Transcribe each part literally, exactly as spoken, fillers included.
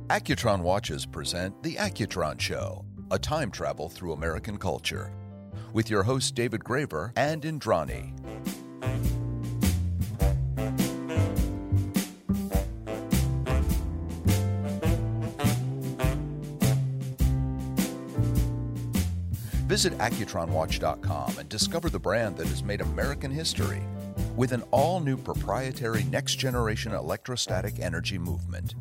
Accutron Watches present The Accutron Show, a time travel through American culture, with your hosts David Graver and Indrani. Visit Accutron Watch dot com and discover the brand that has made American history with an all-new proprietary next-generation electrostatic energy movement.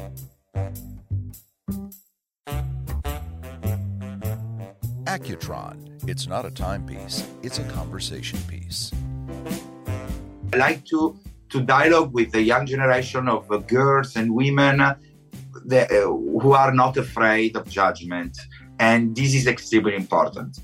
Accutron. It's not a timepiece, it's a conversation piece. I like to, to dialogue with the young generation of uh, girls and women uh, the, uh, who are not afraid of judgment. And this is extremely important.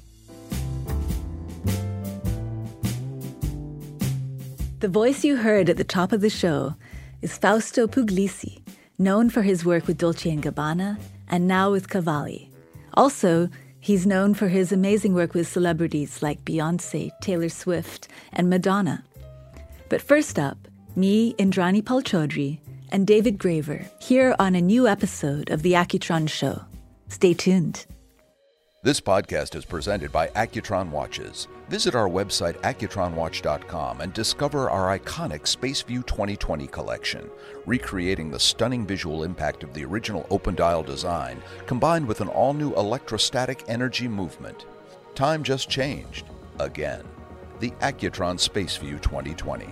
The voice you heard at the top of the show is Fausto Puglisi, known for his work with Dolce and Gabbana and now with Cavalli. Also, he's known for his amazing work with celebrities like Beyoncé, Taylor Swift, and Madonna. But first up, me, Indrani Palchodri, and David Graver here on a new episode of The Accutron Show. Stay tuned. This podcast is presented by Accutron Watches. Visit our website, Accutron Watch dot com, and discover our iconic SpaceView twenty twenty collection, recreating the stunning visual impact of the original open-dial design, combined with an all-new electrostatic energy movement. Time just changed. Again. The Accutron SpaceView twenty twenty.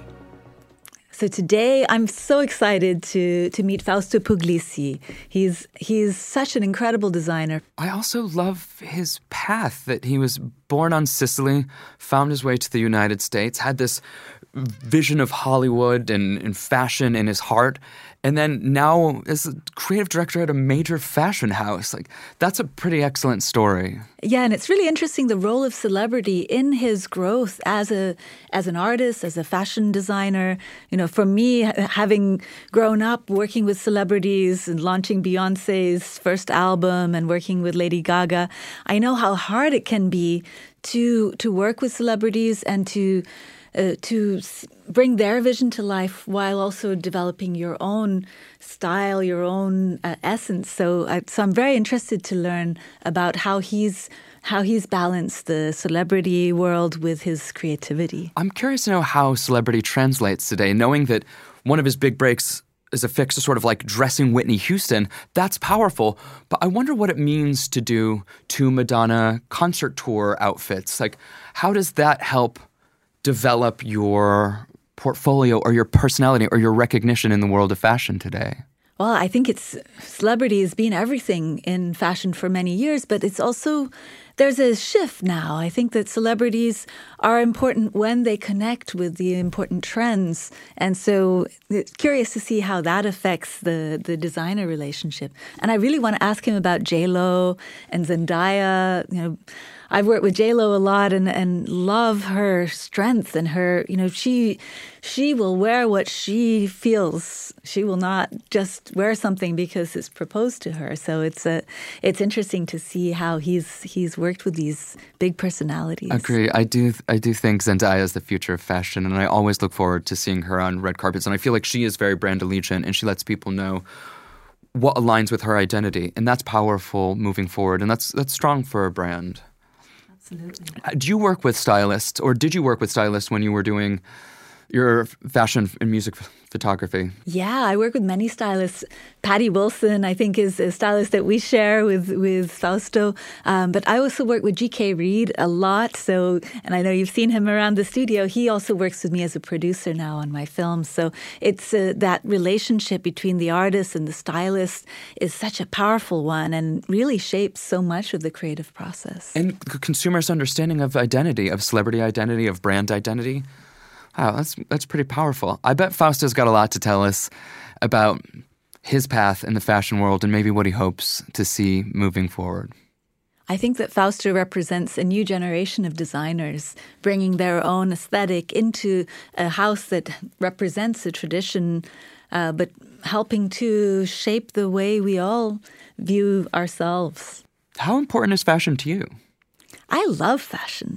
So today, I'm so excited to to meet Fausto Puglisi. He's he's such an incredible designer. I also love his path, that he was born on Sicily, found his way to the United States, had this vision of Hollywood and, and fashion in his heart, and then now is a creative director at a major fashion house. Like, that's a pretty excellent story. Yeah, and it's really interesting, the role of celebrity in his growth as a as an artist, as a fashion designer. You know, for me, having grown up working with celebrities and launching Beyoncé's first album and working with Lady Gaga, I know how hard it can be to to work with celebrities and to Uh, to s- bring their vision to life while also developing your own style, your own uh, essence. So, uh, so I'm very interested to learn about how he's how he's balanced the celebrity world with his creativity. I'm curious to know how celebrity translates today, knowing that one of his big breaks is a fix to sort of like dressing Whitney Houston. That's powerful, but I wonder what it means to do two Madonna concert tour outfits. Like, how does that help develop your portfolio or your personality or your recognition in the world of fashion today? Well, I think it's celebrity has been everything in fashion for many years, but it's also, there's a shift now. I think that celebrities are important when they connect with the important trends. And so it's curious to see how that affects the, the designer relationship. And I really want to ask him about J-Lo and Zendaya. You know, I've worked with J-Lo a lot and, and love her strength and her, you know, she she will wear what she feels. She will not just wear something because it's proposed to her. So it's a it's interesting to see how he's he's worked with these big personalities. Agree. I do I do think Zendaya is the future of fashion, and I always look forward to seeing her on red carpets. And I feel like she is very brand allegiant, and she lets people know what aligns with her identity, and that's powerful moving forward, and that's that's strong for a brand. Absolutely. Do you work with stylists, or did you work with stylists when you were doing your fashion and music photography? Yeah, I work with many stylists. Patty Wilson, I think, is a stylist that we share with, with Fausto. Um, but I also work with G K Reed a lot. So, and I know you've seen him around the studio. He also works with me as a producer now on my films. So it's uh, that relationship between the artist and the stylist is such a powerful one and really shapes so much of the creative process. And consumers' understanding of identity, of celebrity identity, of brand identity. Wow, that's that's pretty powerful. I bet Fausto's got a lot to tell us about his path in the fashion world and maybe what he hopes to see moving forward. I think that Fausto represents a new generation of designers bringing their own aesthetic into a house that represents a tradition, uh, but helping to shape the way we all view ourselves. How important is fashion to you? I love fashion.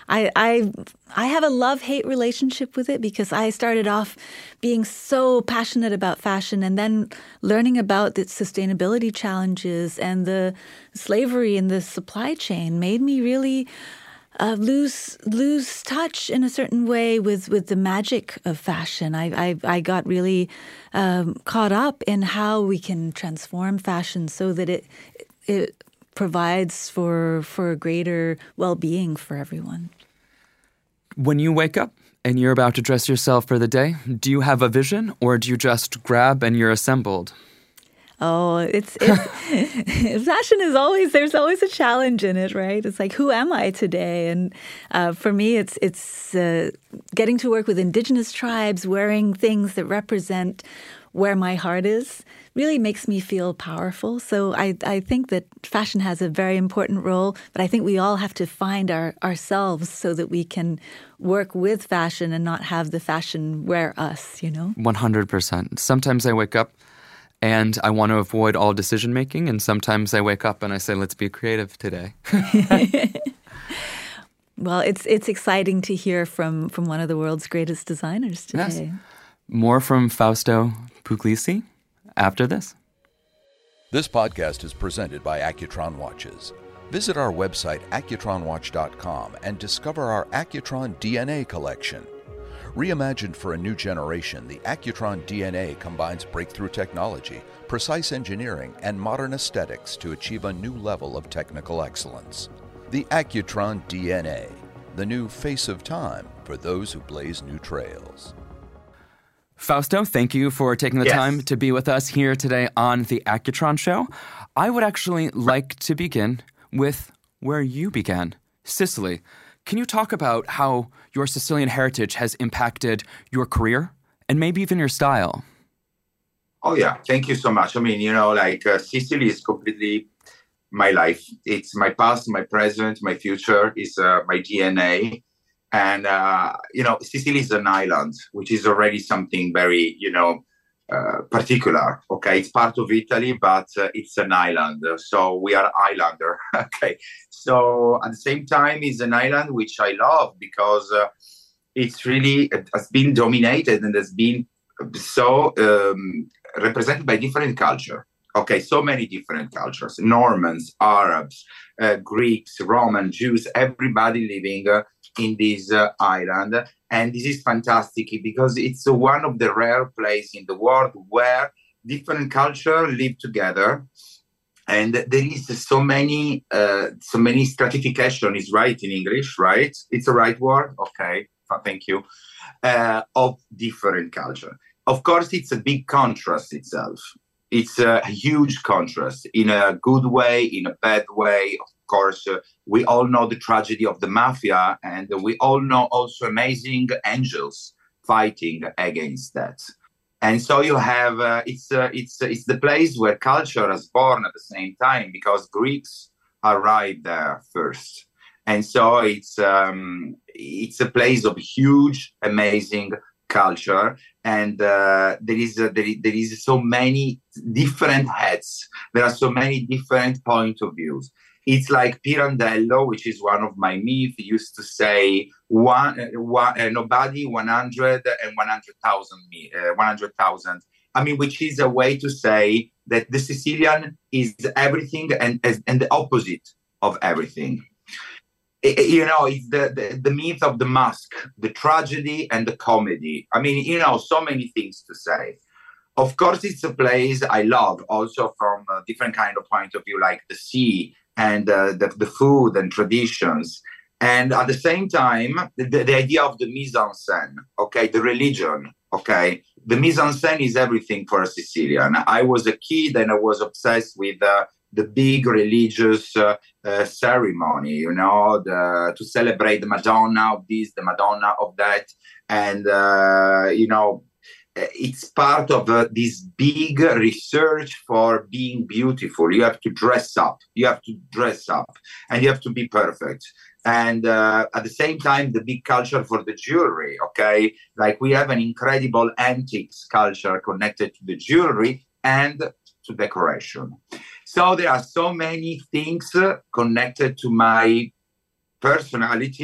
I, I, I have a love-hate relationship with it because I started off being so passionate about fashion and then learning about the sustainability challenges and the slavery in the supply chain made me really uh, lose lose touch in a certain way with, with the magic of fashion. I, I, I got really um, caught up in how we can transform fashion so that it it provides for for greater well-being for everyone. When you wake up and you're about to dress yourself for the day, do you have a vision or do you just grab and you're assembled? Oh, it's, it's fashion is always, there's always a challenge in it, right? It's like, who am I today? And uh, for me, it's it's uh, getting to work with indigenous tribes, wearing things that represent where my heart is, really makes me feel powerful. So I, I think that fashion has a very important role, but I think we all have to find our ourselves so that we can work with fashion and not have the fashion wear us, you know? one hundred percent. Sometimes I wake up and I want to avoid all decision making, and sometimes I wake up and I say, let's be creative today. Well, it's it's exciting to hear from, from one of the world's greatest designers today. Yes. More from Fausto Puglisi after this. This podcast is presented by Accutron Watches. Visit our website, accutron watch dot com, and discover our Accutron D N A collection. Reimagined for a new generation, the Accutron D N A combines breakthrough technology, precise engineering, and modern aesthetics to achieve a new level of technical excellence. The Accutron D N A, the new face of time for those who blaze new trails. Fausto, thank you for taking the Yes. time to be with us here today on the Accutron Show. I would actually like to begin with where you began, Sicily. Can you talk about how your Sicilian heritage has impacted your career and maybe even your style? Oh, yeah. Thank you so much. I mean, you know, like uh, Sicily is completely my life. It's my past, my present, my future is uh, my D N A. And, uh, you know, Sicily is an island, which is already something very, you know, uh, particular. Okay. It's part of Italy, but uh, it's an island. So we are islander. Okay. So at the same time, it's an island which I love because uh, it's really, it has been dominated and has been so um, represented by different culture. Okay, so many different cultures, Normans, Arabs, uh, Greeks, Roman, Jews, everybody living uh, in this uh, island. And this is fantastic because it's uh, one of the rare places in the world where different cultures live together. And there is so many, uh, so many stratification is right in English, right? It's a right word? Okay, thank you. Uh, of different culture. Of course, it's a big contrast itself. It's a huge contrast in a good way, in a bad way. Of course, uh, we all know the tragedy of the mafia, and we all know also amazing angels fighting against that. And so you have uh, it's uh, it's uh, it's the place where culture is born at the same time because Greeks arrived there first, and so it's um, it's a place of huge, amazing culture. And uh, there is uh, there, is, there is so many different heads. There are so many different point of views. It's like Pirandello, which is one of my myths, used to say one, one uh, nobody, one hundred, and one hundred thousand. Uh, one hundred thousand. I mean, which is a way to say that the Sicilian is everything and and the opposite of everything. You know, it's the, the, the myth of the mask, the tragedy and the comedy. I mean, you know, so many things to say. Of course, it's a place I love also from a different kind of point of view, like the sea and uh, the, the food and traditions. And at the same time, the, the idea of the mise-en-scène, okay, the religion, okay. The mise-en-scène is everything for a Sicilian. I was a kid and I was obsessed with uh, the big religious uh, uh, ceremony, you know, the, to celebrate the Madonna of this, the Madonna of that. And, uh, you know, it's part of uh, this big research for being beautiful. You have to dress up. You have to dress up and you have to be perfect. And uh, at the same time, the big culture for the jewelry, okay? Like we have an incredible antiques culture connected to the jewelry and to decoration. So there are so many things uh, connected to my personality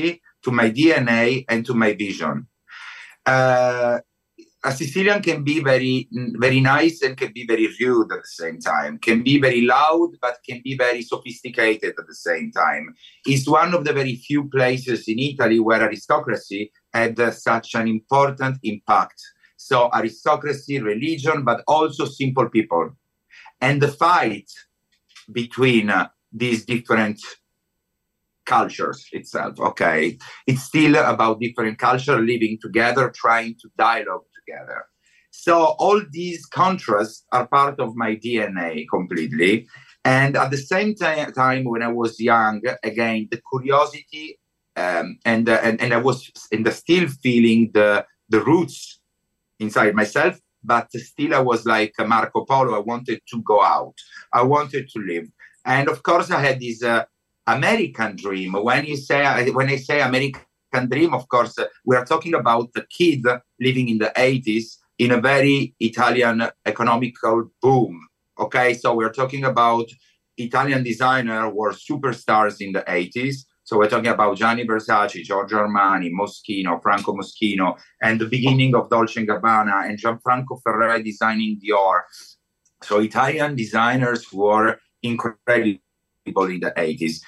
to my D N A, and to my vision. Uh, a Sicilian can be very, very nice and can be very rude at the same time, can be very loud, but can be very sophisticated at the same time. It's one of the very few places in Italy where aristocracy had uh, such an important impact. So aristocracy, religion, but also simple people. And the fight between uh, these different cultures itself, okay? It's still about different culture living together, trying to dialogue together. So all these contrasts are part of my D N A completely. And at the same t- time, when I was young, again, the curiosity um, and, uh, and and I was and the still feeling the the roots inside myself, but still I was like Marco Polo. I wanted to go out. I wanted to live. And of course, I had this uh, American dream. When you say when I say American dream, of course, uh, we are talking about a kid living in the eighties in a very Italian economical boom. Okay, so we're talking about Italian designers who were superstars in the eighties. So we're talking about Gianni Versace, Giorgio Armani, Moschino, Franco Moschino, and the beginning of Dolce and Gabbana, and Gianfranco Ferré designing Dior. So Italian designers were incredible in the eighties.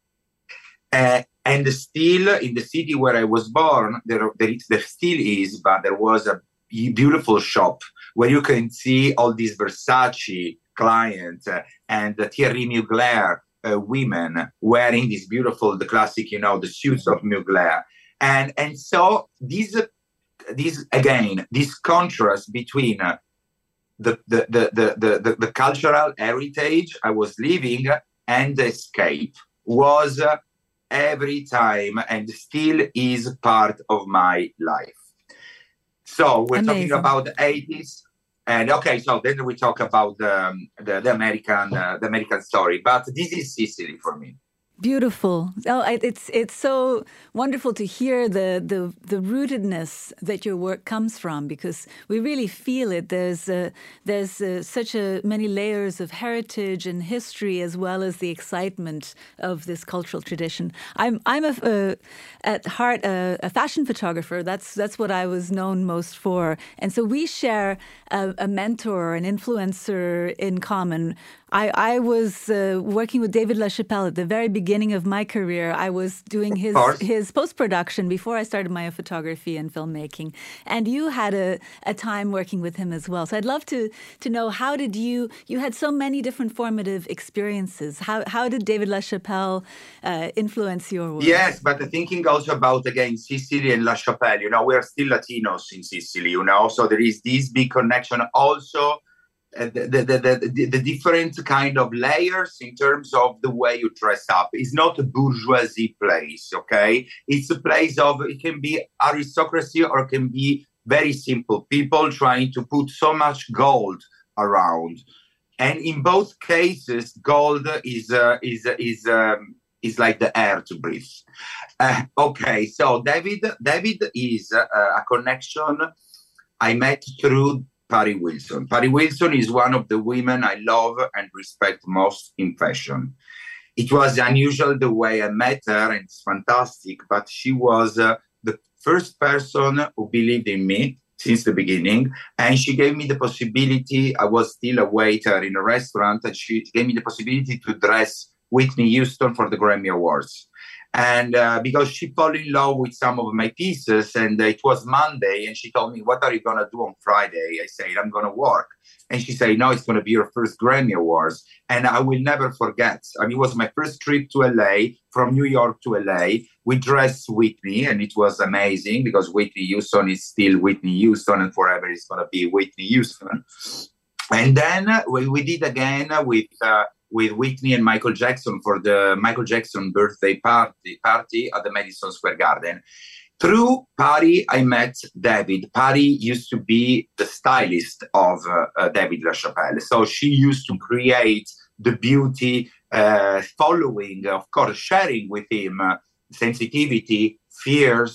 Uh, and still, in the city where I was born, there, there, is, there still is, but there was a beautiful shop where you can see all these Versace clients uh, and the Thierry Mugler uh, women wearing these beautiful, the classic, you know, the suits of Mugler. And and so these, uh, these again, this contrast between uh, the, the, the, the, the, the cultural heritage I was living and the escape was uh, every time and still is part of my life. So we're Amazing. Talking about the eighties. And okay, so then we talk about um, the, the American uh, the American story. But this is Sicily for me. Beautiful. Oh, it's it's so wonderful to hear the, the the rootedness that your work comes from, because we really feel it. There's uh, there's uh, such a many layers of heritage and history, as well as the excitement of this cultural tradition. I'm I'm a, uh, at heart a, a fashion photographer. That's that's what I was known most for, and so we share a, a mentor, an influencer in common. I, I was uh, working with David LaChapelle at the very beginning of my career. I was doing his his post-production before I started my photography and filmmaking. And you had a, a time working with him as well. So I'd love to to know, how did you, you had so many different formative experiences. How how did David LaChapelle uh, influence your work? Yes, but thinking also about, again, Sicily and LaChapelle, you know, we are still Latinos in Sicily, you know, so there is this big connection also. Uh, the, the, the, the, the different kind of layers in terms of the way you dress up. It's not a bourgeoisie place, okay? It's a place of, it can be aristocracy or it can be very simple people trying to put so much gold around. And in both cases, gold is uh, is is um, is like the air to breathe. Uh, okay, so David, David is uh, a connection I met through Pari Wilson. Pari Wilson is one of the women I love and respect most in fashion. It was unusual the way I met her, and it's fantastic, but she was uh, the first person who believed in me since the beginning, and she gave me the possibility. I was still a waiter in a restaurant, and she gave me the possibility to dress Whitney Houston for the Grammy Awards. And uh, because she fell in love with some of my pieces, and uh, it was Monday, and she told me, "What are you going to do on Friday?" I said, "I'm going to work." And she said, "No, it's going to be your first Grammy Awards." And I will never forget. I mean, it was my first trip to L A, from New York to L A. We dressed Whitney, and it was amazing because Whitney Houston is still Whitney Houston, and forever it's going to be Whitney Houston. And then uh, we, we did again with... Uh, with Whitney and Michael Jackson for the Michael Jackson birthday party party at the Madison Square Garden. Through Pari, I met David. Pari used to be the stylist of uh, uh, David LaChapelle. So she used to create the beauty, uh, following, of course, sharing with him uh, sensitivity, fears,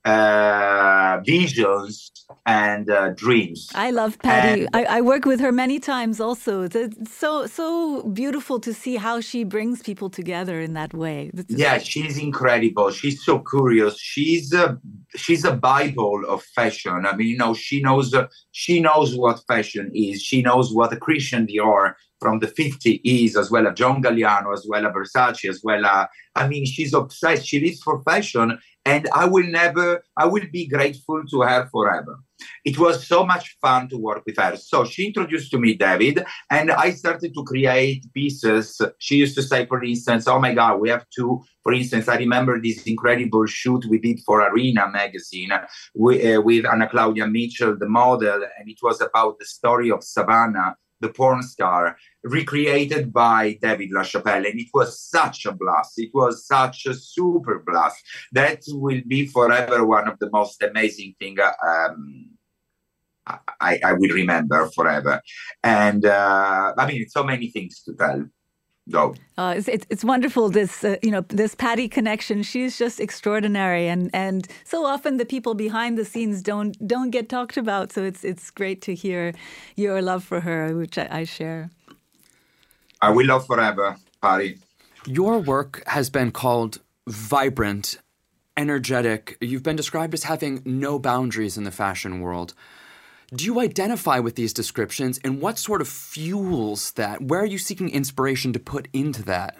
uh, visions and uh, dreams. I love Patty. And, I, I work with her many times also. It's, it's so so beautiful to see how she brings people together in that way. It's yeah, she's incredible. She's so curious. She's a, she's a Bible of fashion. I mean, you know, she knows uh, she knows what fashion is. She knows what a Christian Dior from the fifties is, as well as John Galliano, as well as Versace, as well as, I mean, she's obsessed. She lives for fashion, and I will never, I will be grateful to her forever. It was so much fun to work with her. So she introduced to me David, and I started to create pieces. She used to say, for instance, oh my God, we have to, for instance, I remember this incredible shoot we did for Arena magazine with, uh, with Anna Claudia Mitchell, the model, and it was about the story of Savannah, the porn star, recreated by David LaChapelle. And it was such a blast. It was such a super blast. That will be forever one of the most amazing things um, I, I will remember forever. And uh, I mean, so many things to tell. Go. Uh, it's, it's it's wonderful, this uh, you know this Patty connection. She's just extraordinary, and and so often the people behind the scenes don't don't get talked about. So it's it's great to hear your love for her, which I, I share. I will love forever, Patty. Your work has been called vibrant, energetic. You've been described as having no boundaries in the fashion world. Do you identify with these descriptions, and what sort of fuels that? Where are you seeking inspiration to put into that?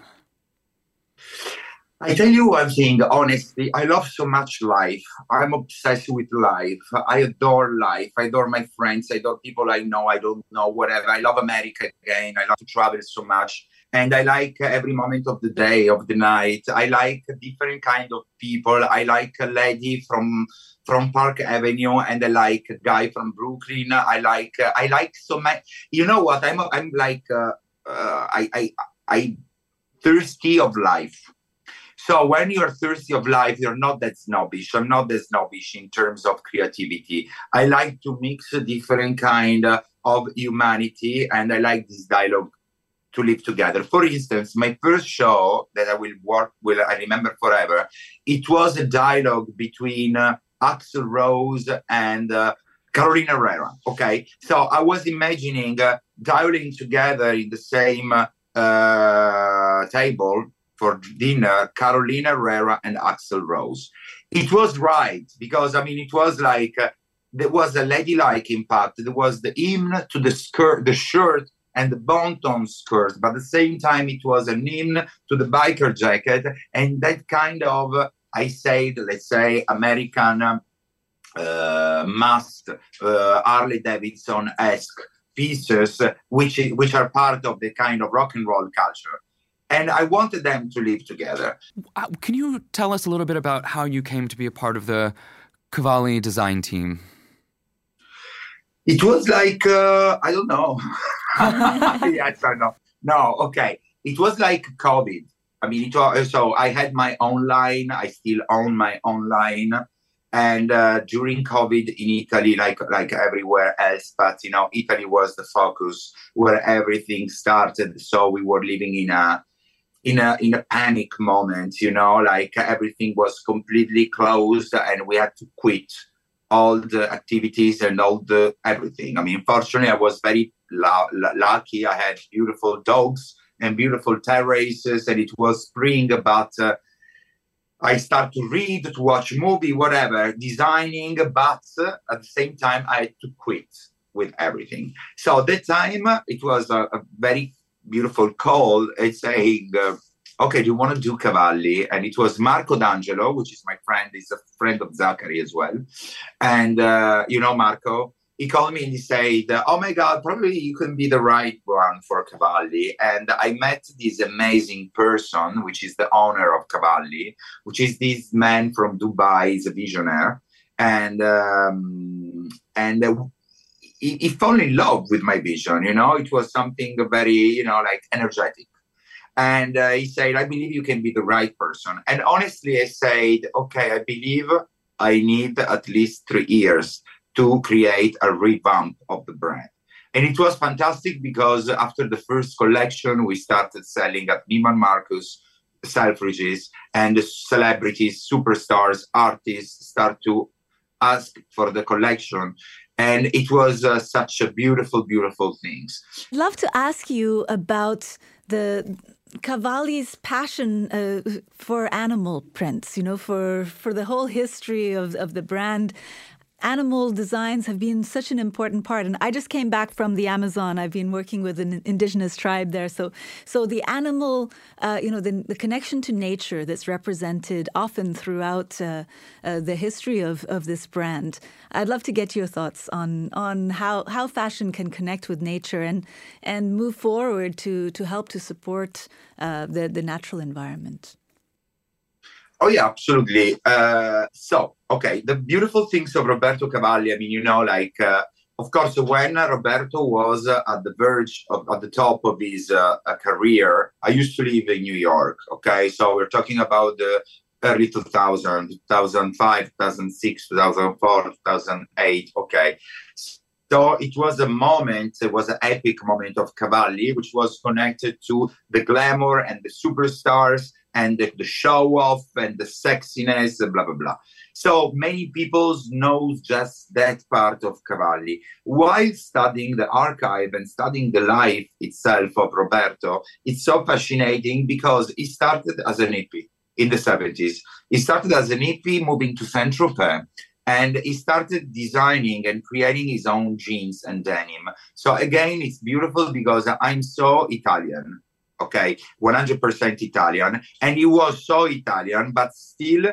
I tell you one thing, honestly, I love so much life. I'm obsessed with life. I adore life. I adore my friends. I adore people I know, I don't know, whatever. I love America again. I love to travel so much. And I like every moment of the day, of the night. I like different kind of people. I like a lady from from Park Avenue, and I like a guy from Brooklyn. I like uh, I like so much. You know what? I'm I'm like uh, uh, I I I thirsty of life. So when you're thirsty of life, you're not that snobbish. I'm not that snobbish in terms of creativity. I like to mix a different kind of humanity, and I like this dialogue to live together. For instance, my first show that I will work with, I remember forever, it was a dialogue between uh, Axl Rose and uh, Carolina Herrera. Okay, so I was imagining uh, dialing together in the same uh, table for dinner, Carolina Herrera and Axl Rose. It was right, because I mean, it was like uh, there was a ladylike impact. There was the hymn to the skirt, the shirt, and the bon-ton skirt, but at the same time, it was an hymn to the biker jacket, and that kind of, uh, I said, let's say, American uh, must uh, Harley Davidson-esque pieces, which which are part of the kind of rock and roll culture. And I wanted them to live together. Uh, can you tell us a little bit about how you came to be a part of the Cavalli design team? It was like, uh, I don't know. Yes, I know. No, okay. It was like COVID. I mean, it was, so I had my own line. I still own my own line. And uh, during COVID in Italy, like like everywhere else, but, you know, Italy was the focus where everything started. So we were living in a in a in a panic moment, you know, like everything was completely closed and we had to quit all the activities and all the everything. I mean, fortunately, I was very la- la- lucky. I had beautiful dogs and beautiful terraces, and it was spring, but uh, I started to read, to watch movie, whatever, designing, but uh, at the same time, I had to quit with everything. So at that time, it was a, a very beautiful call. It's saying, uh, okay, do you want to do Cavalli? And it was Marco D'Angelo, which is my friend. He's a friend of Zachary as well. And, uh, you know, Marco, he called me and he said, oh my God, probably you can be the right one for Cavalli. And I met this amazing person, which is the owner of Cavalli, which is this man from Dubai. He's a visionary. And, um, and uh, he, he fell in love with my vision. You know, it was something very, you know, like energetic. And uh, he said, I believe you can be the right person. And honestly, I said, okay, I believe I need at least three years to create a revamp of the brand. And it was fantastic because after the first collection, we started selling at Neiman Marcus Selfridges, and the celebrities, superstars, artists start to ask for the collection. And it was uh, such a beautiful, beautiful thing. I'd love to ask you about the Cavalli's passion uh, for animal prints, you know, for, for the whole history of, of the brand. Animal designs have been such an important part. And I just came back from the Amazon. I've been working with an indigenous tribe there. So so the animal, uh, you know, the, the connection to nature that's represented often throughout uh, uh, the history of, of this brand. I'd love to get your thoughts on on how, how fashion can connect with nature and and move forward to, to help to support uh, the, the natural environment. Oh, yeah, absolutely. Uh, so, okay, the beautiful things of Roberto Cavalli, I mean, you know, like, uh, of course, when Roberto was uh, at the verge of, at the top of his uh, uh, career, I used to live in New York, okay? So we're talking about the early two thousand, two thousand five, two thousand six, two thousand four, two thousand eight, okay? So it was a moment, it was an epic moment of Cavalli, which was connected to the glamour and the superstars and the, the show off and the sexiness, blah, blah, blah. So many people know just that part of Cavalli. While studying the archive and studying the life itself of Roberto, it's so fascinating because he started as an hippie in the seventies. He started as an hippie moving to Saint-Tropez. And he started designing and creating his own jeans and denim. So again, it's beautiful because I'm so Italian, okay, one hundred percent Italian. And he was so Italian, but still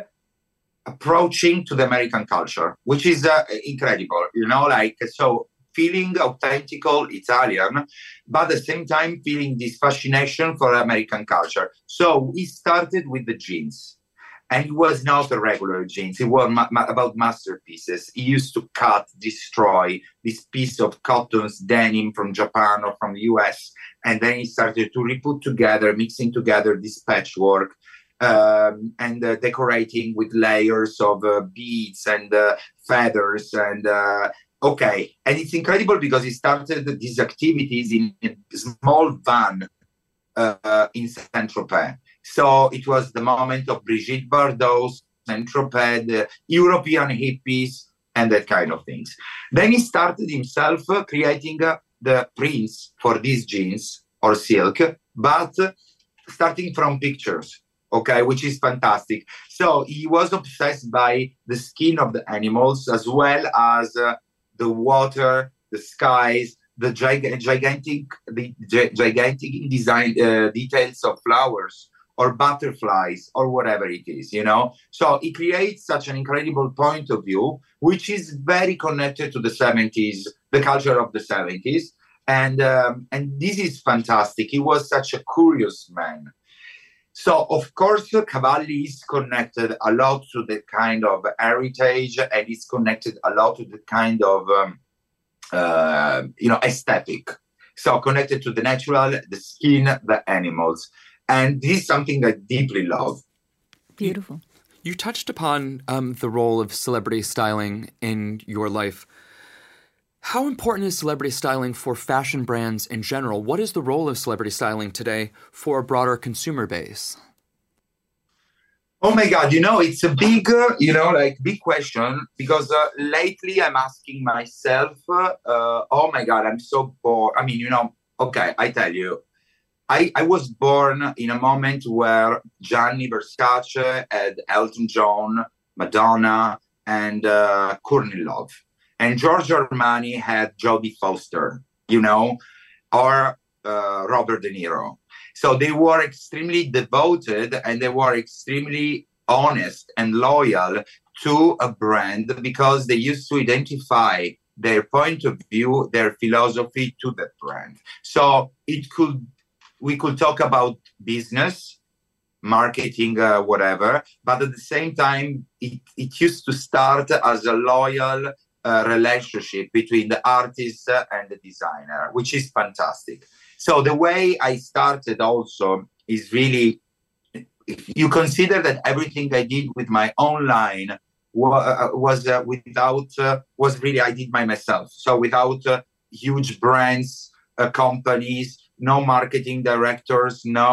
approaching to the American culture, which is uh, incredible, you know, like, so feeling authentical Italian, but at the same time feeling this fascination for American culture. So he started with the jeans. And it was not a regular jeans. It was ma- ma- about masterpieces. He used to cut, destroy this piece of cotton's denim from Japan or from the U S. And then he started to re-put together, mixing together this patchwork um, and uh, decorating with layers of uh, beads and uh, feathers. And uh, okay. And it's incredible because he started these activities in a small van uh, in Saint-Tropez. So it was the moment of Brigitte Bardot, Saint-Tropez, the European hippies, and that kind of things. Then he started himself uh, creating uh, the prints for these jeans or silk, but uh, starting from pictures, okay, which is fantastic. So he was obsessed by the skin of the animals as well as uh, the water, the skies, the gig- gigantic, the gi- gigantic design uh, details of flowers, or butterflies, or whatever it is, you know? So it creates such an incredible point of view, which is very connected to the seventies, the culture of the seventies. And, um, and this is fantastic. He was such a curious man. So, of course, Cavalli is connected a lot to the kind of heritage, and it's connected a lot to the kind of, um, uh, you know, aesthetic. So connected to the natural, the skin, the animals. And this is something I deeply love. Beautiful. You, you touched upon um, the role of celebrity styling in your life. How important is celebrity styling for fashion brands in general? What is the role of celebrity styling today for a broader consumer base? Oh my God, you know, it's a big, uh, you know, like big question because uh, lately I'm asking myself, uh, oh my God, I'm so bored. I mean, you know, okay, I tell you, I, I was born in a moment where Gianni Versace had Elton John, Madonna, and uh, Courtney Love. And Giorgio Armani had Jodie Foster, you know, or uh, Robert De Niro. So they were extremely devoted and they were extremely honest and loyal to a brand because they used to identify their point of view, their philosophy to that brand. So it could we could talk about business, marketing, uh, whatever, but at the same time, it, it used to start as a loyal uh, relationship between the artist and the designer, which is fantastic. So the way I started also is really, if you consider that everything I did with my own line was, was uh, without, uh, was really, I did by myself. So without uh, huge brands, uh, companies, no marketing directors, no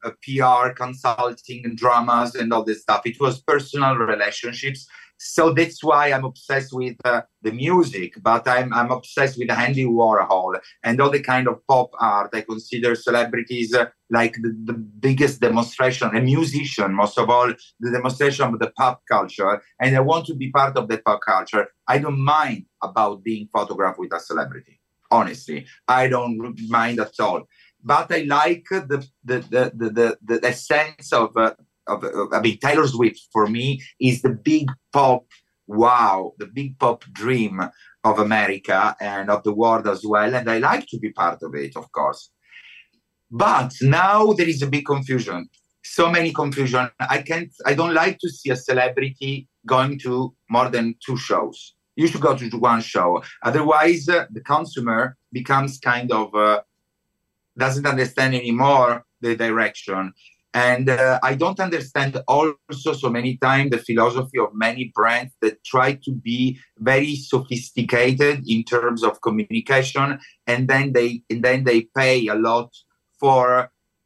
uh, P R, consulting, and dramas, and all this stuff. It was personal relationships. So that's why I'm obsessed with uh, the music, but I'm I'm obsessed with Andy Warhol and all the kind of pop art. I consider celebrities uh, like the, the biggest demonstration, a musician, most of all, the demonstration of the pop culture. And I want to be part of the pop culture. I don't mind about being photographed with a celebrity. Honestly, I don't mind at all. But I like the the the the the, the sense of. Uh, Of, I mean, Taylor Swift for me is the big pop wow, the big pop dream of America and of the world as well. And I like to be part of it, of course. But now there is a big confusion. So many confusion. I can't, I don't like to see a celebrity going to more than two shows. You should go to one show. Otherwise, uh, the consumer becomes kind of, uh, doesn't understand anymore the direction. And uh, I don't understand also so many times the philosophy of many brands that try to be very sophisticated in terms of communication, and then they and then they pay a lot for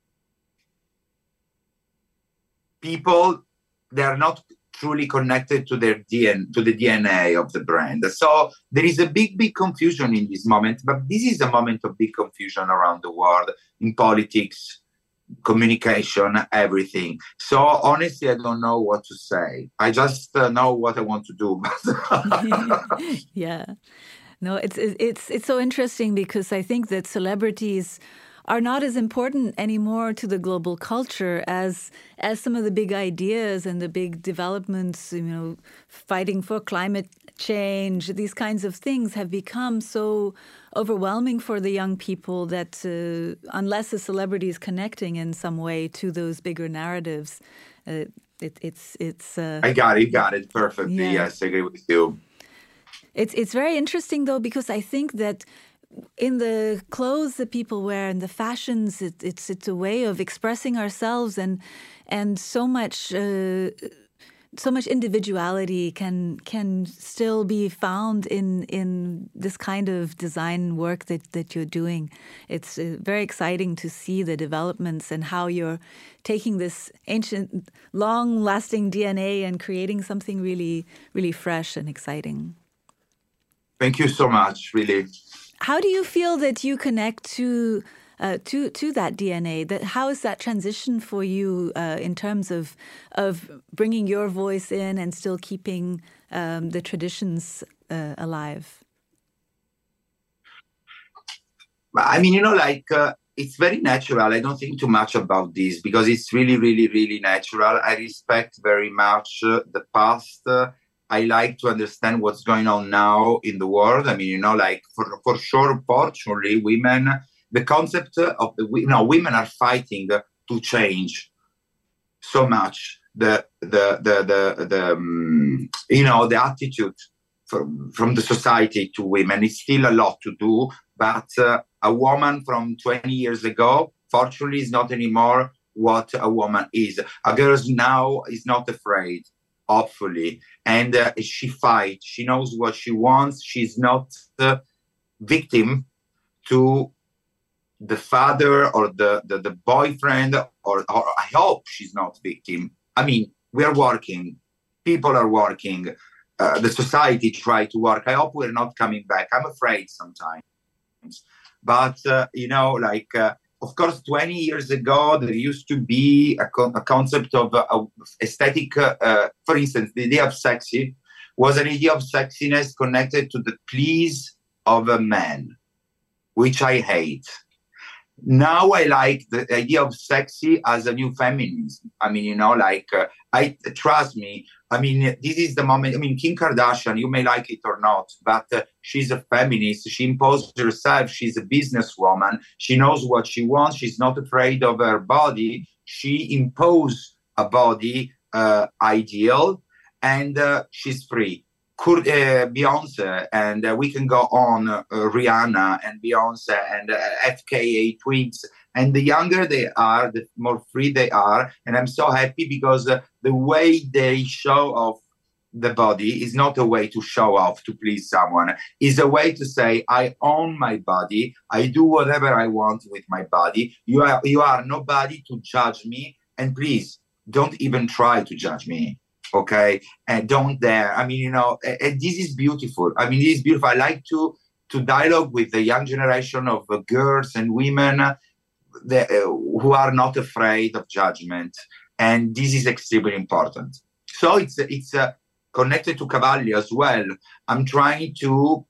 people that are not truly connected to their D N to the D N A of the brand. So there is a big, big confusion in this moment, but this is a moment of big confusion around the world in politics, communication, everything. So honestly, I don't know what to say. I just uh, know what I want to do. Yeah, no, it's it's it's so interesting because I think that celebrities are not as important anymore to the global culture as as some of the big ideas and the big developments. You know, fighting for climate change, these kinds of things have become so overwhelming for the young people that uh, unless a celebrity is connecting in some way to those bigger narratives, uh, it, it's it's. Uh, I got it. You got it perfectly. Yeah. Yes, I agree with you. It's it's very interesting though, because I think that in the clothes that people wear and the fashions, it, it's it's a way of expressing ourselves, and and so much. Uh, So much individuality can can still be found in in this kind of design work that, that you're doing. It's uh, very exciting to see the developments and how you're taking this ancient, long-lasting D N A and creating something really, really fresh and exciting. Thank you so much, really. How do you feel that you connect to Uh, to to that D N A? That how is that transition for you uh, in terms of of bringing your voice in and still keeping um, the traditions uh, alive? I mean, you know, like uh, it's very natural. I don't think too much about this because it's really, really, really natural. I respect very much uh, the past. Uh, I like to understand what's going on now in the world. I mean, you know, like for for sure, fortunately, women. The concept of the you know women are fighting to change so much the the the the, the um, you know the attitude from from the society to women. It's still a lot to do, but uh, a woman from twenty years ago, fortunately, is not anymore what a woman is. A girl now is not afraid, hopefully, and uh, she fights. She knows what she wants. She's not the victim to the father or the, the, the boyfriend, or, or I hope she's not victim. I mean, we are working. People are working. Uh, the society try to work. I hope we're not coming back. I'm afraid sometimes. But, uh, you know, like, uh, of course, twenty years ago, there used to be a, co- a concept of uh, aesthetic. Uh, uh, for instance, the idea of sexy was an idea of sexiness connected to the please of a man, which I hate. Now I like the idea of sexy as a new feminism. I mean, you know, like, uh, I trust me. I mean, this is the moment. I mean, Kim Kardashian, you may like it or not, but uh, she's a feminist. She imposed herself. She's a businesswoman. She knows what she wants. She's not afraid of her body. She imposed a body uh, ideal, and uh, she's free. Could, uh, Beyonce, and uh, we can go on, uh, Rihanna and Beyonce and uh, F K A Twigs. And the younger they are, the more free they are. And I'm so happy because uh, the way they show off the body is not a way to show off, to please someone. It's a way to say, I own my body. I do whatever I want with my body. You are, you are nobody to judge me. And please, don't even try to judge me. Okay? And don't dare. I mean, you know, and, and this is beautiful. I mean, this is beautiful. I like to, to dialogue with the young generation of uh, girls and women uh, that, uh, who are not afraid of judgment. And this is extremely important. So it's, it's, uh, connected to Cavalli as well. I'm trying to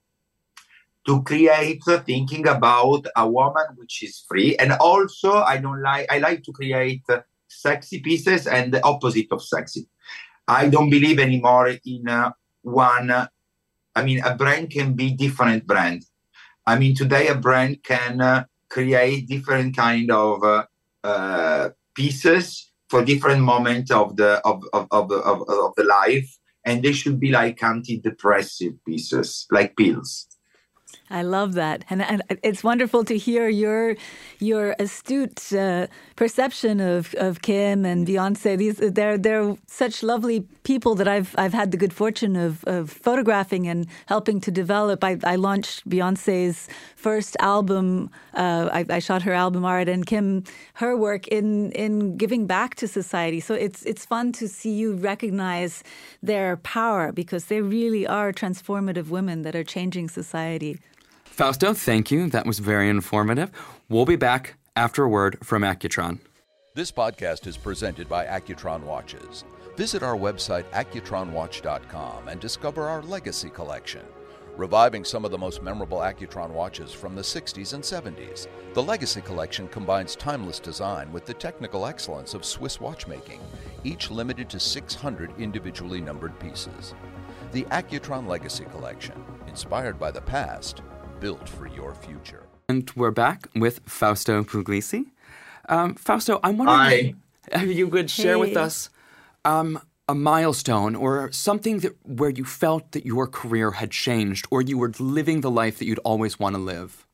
to create uh, thinking about a woman which is free, and also I don't like I like to create uh, sexy pieces and the opposite of sexy. I don't believe anymore in uh, one. Uh, I mean, a brand can be different brand. I mean, today a brand can uh, create different kind of uh, uh, pieces for different moments of the of of of, of, of the life. And they should be like antidepressive pieces, like pills. I love that. And, and it's wonderful to hear your your astute uh, perception of, of Kim and Beyonce. These they're they're such lovely people that I've I've had the good fortune of, of photographing and helping to develop. I, I launched Beyonce's first album. Uh, I, I shot her album art, and Kim her work in in giving back to society. So it's it's fun to see you recognize their power, because they really are transformative women that are changing society. Fausto, thank you. That was very informative. We'll be back after a word from Accutron. This podcast is presented by Accutron Watches. Visit our website, accutron watch dot com, and discover our Legacy Collection. Reviving some of the most memorable Accutron watches from the sixties and seventies, the Legacy Collection combines timeless design with the technical excellence of Swiss watchmaking, each limited to six hundred individually numbered pieces. The Accutron Legacy Collection, inspired by the past, built for your future. And we're back with Fausto Puglisi. Um, Fausto, I'm wondering Hi. if you could share Hey. with us um, a milestone or something that where you felt that your career had changed, or you were living the life that you'd always want to live.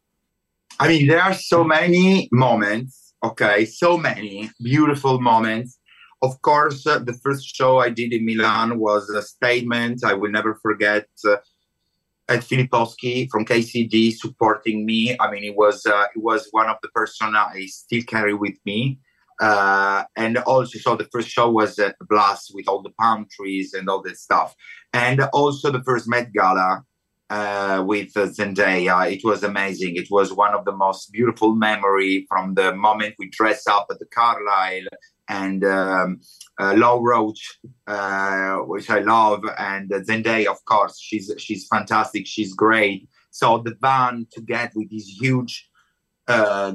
I mean, there are so many moments, okay, so many beautiful moments. Of course, uh, the first show I did in Milan was a statement. I will never forget uh, Ed Filipowski from K C D supporting me. I mean, it was uh, it was one of the person I still carry with me. Uh, and also, so the first show was a blast with all the palm trees and all that stuff. And also the first Met Gala uh, with uh, Zendaya. It was amazing. It was one of the most beautiful memory from the moment we dress up at the Carlisle and um, uh, Low Roach, uh, which I love, and uh, Zendaya, of course, she's she's fantastic, she's great. So the van to get with this huge uh,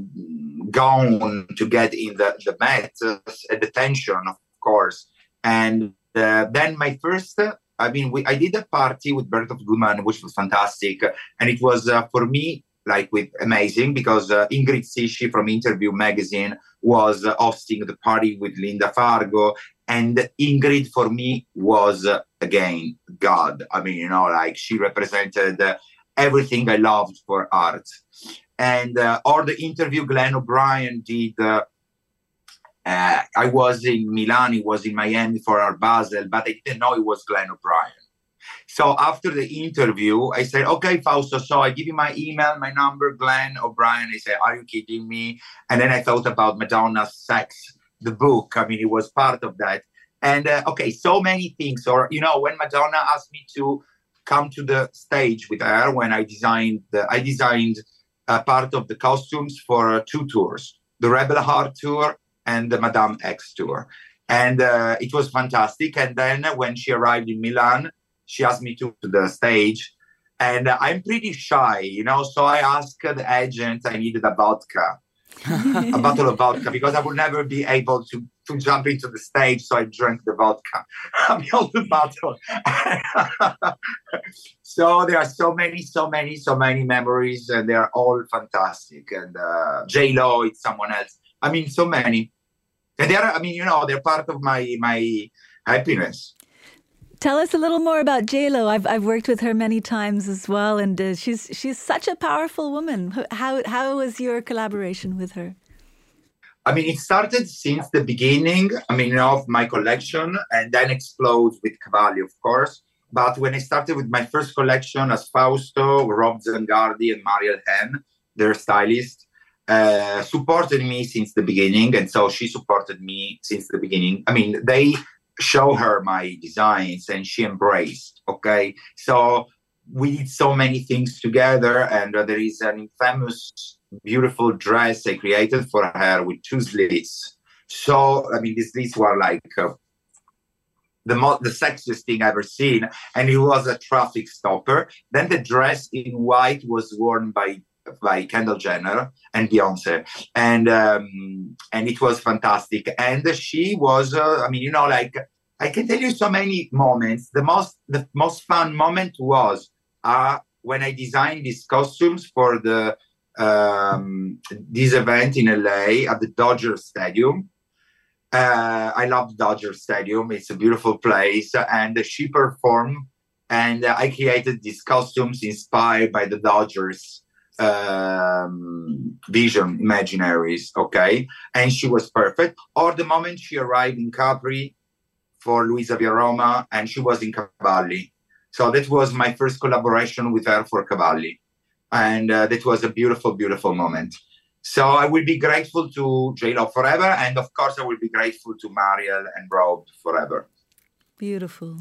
gown to get in the the Met, uh, the tension, of course. And uh, then my first, uh, I mean, we, I did a party with Berthold Gumann, which was fantastic, and it was uh, for me like with amazing because uh, Ingrid Sishi from Interview magazine was uh, hosting the party with Linda Fargo, and Ingrid for me was uh, again God. I mean, you know, like she represented uh, everything I loved for art. And uh, or the interview Glenn O'Brien did. Uh, uh, I was in Milan, he was in Miami for Art Basel, but I didn't know it was Glenn O'Brien. So after the interview, I said, okay, Fausto, so I give you my email, my number, Glenn O'Brien. I said, are you kidding me? And then I thought about Madonna's Sex, the book. I mean, it was part of that. And uh, okay, so many things. Or, you know, when Madonna asked me to come to the stage with her, when I designed, the, I designed uh, part of the costumes for uh, two tours, the Rebel Heart tour and the Madame X tour. And uh, it was fantastic. And then when she arrived in Milan, she asked me to, to the stage, and uh, I'm pretty shy, you know, so I asked the agent, I needed a vodka, a bottle of vodka, because I would never be able to, to jump into the stage, so I drank the vodka, I mean, the bottle. So there are so many, so many, so many memories, and they're all fantastic. And uh, J-Lo, it's someone else. I mean, so many. And they're, I mean, you know, they're part of my my happiness. Tell us a little more about J-Lo. I've I've worked with her many times as well, and uh, she's she's such a powerful woman. How how was your collaboration with her? I mean, it started since the beginning, I mean, of my collection, and then explodes with Cavalli, of course. But when I started with my first collection as Fausto, Rob Zangardi and Mariel Hen, their stylist, uh, supported me since the beginning. And so she supported me since the beginning. I mean, they show her my designs and she embraced, okay? So we did so many things together, and uh, there is an infamous, beautiful dress I created for her with two slits. So, I mean, these slits were like uh, the mo- the sexiest thing I've ever seen, and it was a traffic stopper. Then the dress in white was worn by by Kendall Jenner and Beyonce, and um, and it was fantastic. And she was, uh, I mean, you know, like I can tell you so many moments. The most the most fun moment was uh, when I designed these costumes for the um, this event in L A at the Dodger Stadium. Uh, I love Dodger Stadium. It's a beautiful place. And she performed, and I created these costumes inspired by the Dodgers um, vision, imaginaries, okay? And she was perfect. Or the moment she arrived in Capri for Luisa Via Roma, and she was in Cavalli. So that was my first collaboration with her for Cavalli. And uh, that was a beautiful, beautiful moment. So I will be grateful to J-Lo forever. And of course, I will be grateful to Mariel and Rob forever. Beautiful.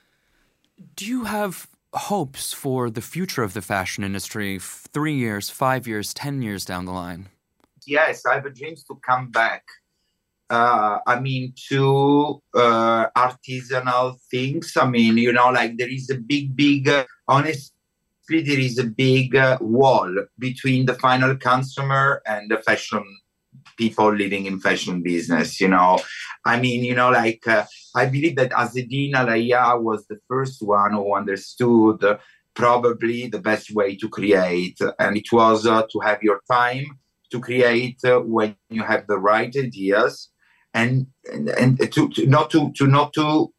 Do you have hopes for the future of the fashion industry three years, five years, ten years down the line? Yes, I have a dream to come back. Uh, I mean, to uh, artisanal things. I mean, you know, like there is a big, big, uh, honestly, there is a big uh, wall between the final consumer and the fashion people living in fashion business, you know. I mean, you know, like, uh, I believe that Azzedine Alaïa was the first one who understood uh, probably the best way to create. And it was uh, to have your time to create uh, when you have the right ideas. And and, and to, to not to to not to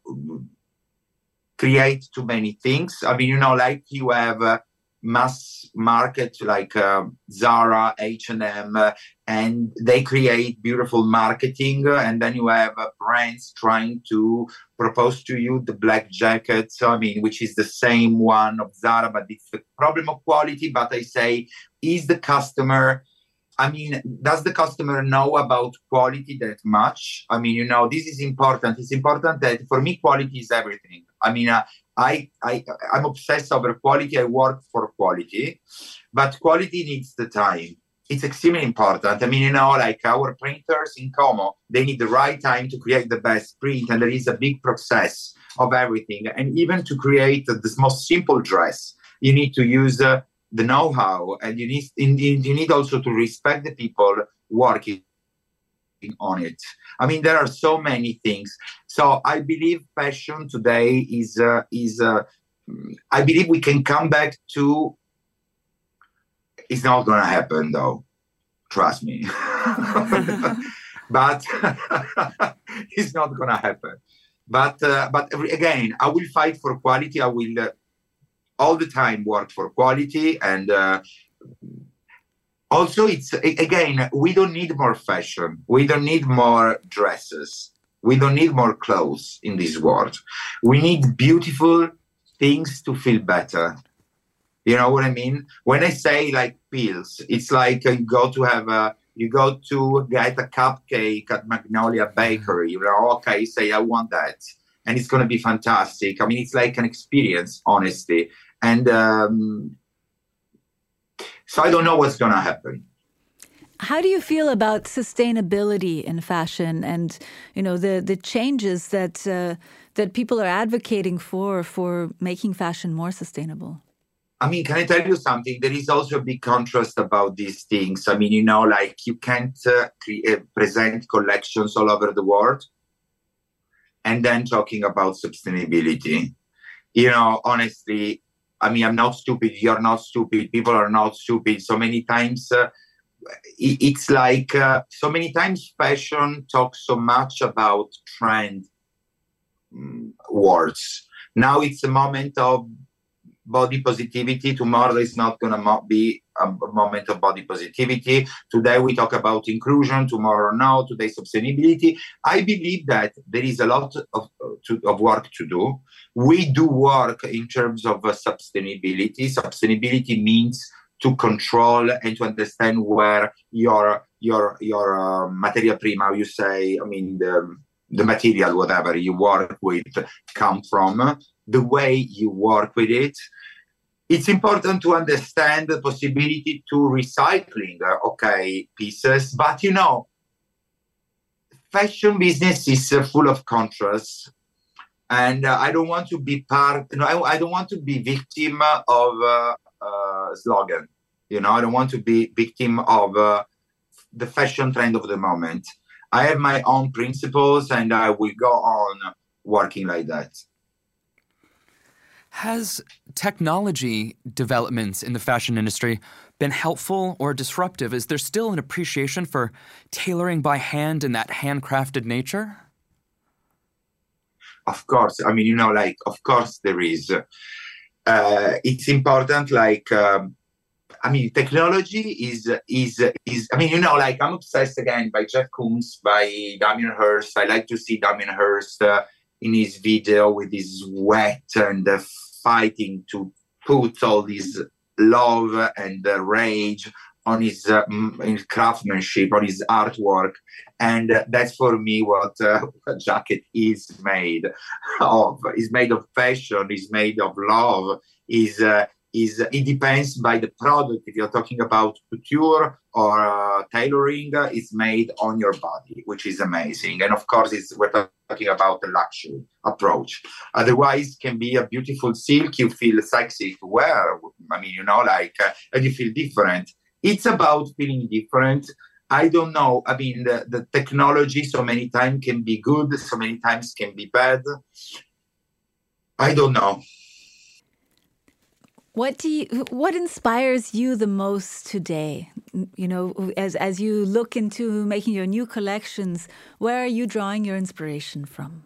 create too many things. I mean, you know, like you have a mass market like uh, Zara, H and M, uh, and they create beautiful marketing, uh, and then you have uh, brands trying to propose to you the black jacket. I mean, which is the same one of Zara, but it's the problem of quality. But I say, is the customer? I mean, does the customer know about quality that much? I mean, you know, this is important. It's important that for me, quality is everything. I mean, uh, I, I, I'm obsessed over quality. I work for quality, but quality needs the time. It's extremely important. I mean, you know, like our printers in Como, they need the right time to create the best print. And there is a big process of everything. And even to create the most simple dress, you need to use uh, the know-how, and you need you need also to respect the people working on it. I mean, there are so many things. So I believe fashion today is uh, is. Uh, I believe we can come back to. It's not going to happen, though. Trust me. But it's not going to happen. But uh, but again, I will fight for quality. I will. Uh, all the time work for quality. And uh, also it's, again, we don't need more fashion. We don't need more dresses. We don't need more clothes in this world. We need beautiful things to feel better. You know what I mean? When I say like pills, it's like you go to have a, you go to get a cupcake at Magnolia Bakery. You know, okay, say I want that. And it's going to be fantastic. I mean, it's like an experience, honestly. And um, so I don't know what's going to happen. How do you feel about sustainability in fashion, and you know the the changes that uh, that people are advocating for for making fashion more sustainable? I mean, can I tell you something? There is also a big contrast about these things. I mean, you know, like you can't uh, cre- present collections all over the world and then talking about sustainability. You know, honestly, I mean, I'm not stupid. You're not stupid. People are not stupid. So many times, uh, it, it's like uh, so many times fashion talks so much about trend um, words. Now it's a moment of body positivity. Tomorrow is not going to be a moment of body positivity. Today we talk about inclusion, tomorrow no, today sustainability. I believe that there is a lot of, to, of work to do. We do work in terms of uh, sustainability. Sustainability means to control and to understand where your your your uh, materia prima, you say, I mean, the, the material, whatever you work with, come from, the way you work with it. It's important to understand the possibility to recycling, uh, okay, pieces. But, you know, fashion business is uh, full of contrasts. And uh, I don't want to be part, you know, I, I don't want to be victim of uh, uh, slogan. You know, I don't want to be victim of uh, the fashion trend of the moment. I have my own principles and I will go on working like that. Has technology developments in the fashion industry been helpful or disruptive? Is there still an appreciation for tailoring by hand and that handcrafted nature? Of course. I mean, you know, like, of course there is. Uh, it's important, like, um, I mean, technology is, is, is, I mean, you know, like, I'm obsessed again by Jeff Koons, by Damien Hirst. I like to see Damien Hirst uh, in his video with his sweat and uh, fighting to put all this love and uh, rage on his, uh, in his craftsmanship, on his artwork. And uh, that's for me what uh, a jacket is made of. It's made of fashion, it's made of love, is uh, is it depends by the product. If you're talking about couture or uh, tailoring, uh, it's made on your body, which is amazing. And of course, it's, we're talking about the luxury approach. Otherwise, it can be a beautiful silk. You feel sexy to wear. I mean, you know, like, uh, and you feel different. It's about feeling different. I don't know. I mean, the, the technology so many times can be good, so many times can be bad. I don't know. What do you, what inspires you the most today? You know, as as you look into making your new collections, where are you drawing your inspiration from?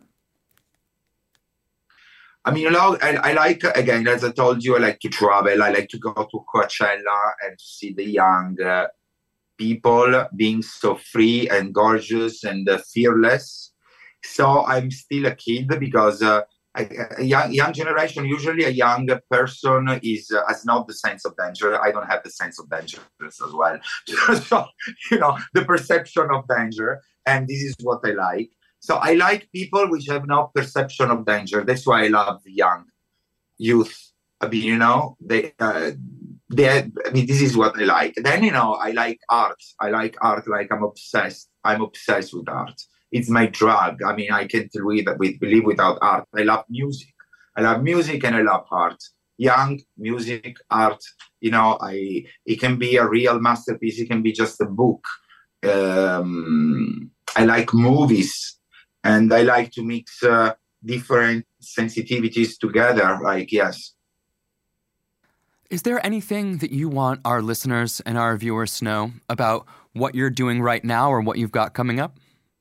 I mean, you know, I, I like, again, as I told you, I like to travel. I like to go to Coachella and to see the young uh, people being so free and gorgeous and uh, fearless. So I'm still a kid because uh, a, a young, young generation, usually a young person is uh, has not the sense of danger. I don't have the sense of danger as well. So, you know, the perception of danger. And this is what I like. So I like people which have no perception of danger. That's why I love the young youth. I mean, you know, they, uh, they, I mean, this is what I like. Then, you know, I like art. I like art like I'm obsessed. I'm obsessed with art. It's my drug. I mean, I can't live, with, live without art. I love music. I love music and I love art. Young, music, art, you know, I it can be a real masterpiece. It can be just a book. Um, I like movies. And I like to mix uh, different sensitivities together, like, yes. Is there anything that you want our listeners and our viewers to know about what you're doing right now or what you've got coming up?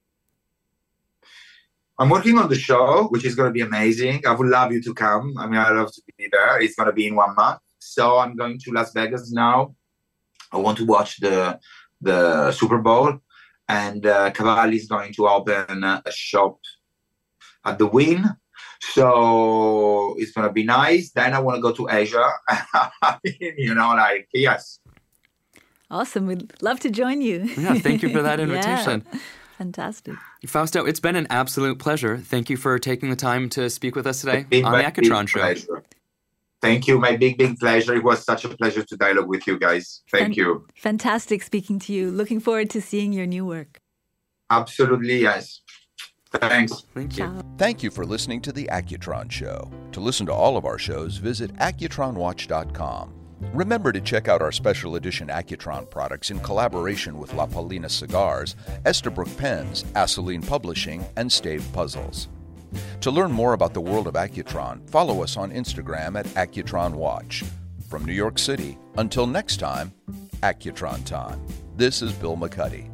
I'm working on the show, which is going to be amazing. I would love you to come. I mean, I'd love to be there. It's going to be in one month. So I'm going to Las Vegas now. I want to watch the the Super Bowl. And uh, Cavalli is going to open a shop at the Wynn. So it's going to be nice. Then I want to go to Asia. You know, like, yes. Awesome. We'd love to join you. Yeah, thank you for that invitation. Yeah. Fantastic. Fausto, it's been an absolute pleasure. Thank you for taking the time to speak with us today big, on the Accutron Show. Pleasure. Thank you. My big, big pleasure. It was such a pleasure to dialogue with you guys. Thank Fan- you. Fantastic speaking to you. Looking forward to seeing your new work. Absolutely, yes. Thanks. Thank you. Ciao. Thank you for listening to The Accutron Show. To listen to all of our shows, visit accutron watch dot com. Remember to check out our special edition Accutron products in collaboration with La Paulina Cigars, Estabrook Pens, Asoline Publishing, and Stave Puzzles. To learn more about the world of Accutron, follow us on Instagram at Accutron Watch. From New York City, until next time, Accutron time. This is Bill McCuddy.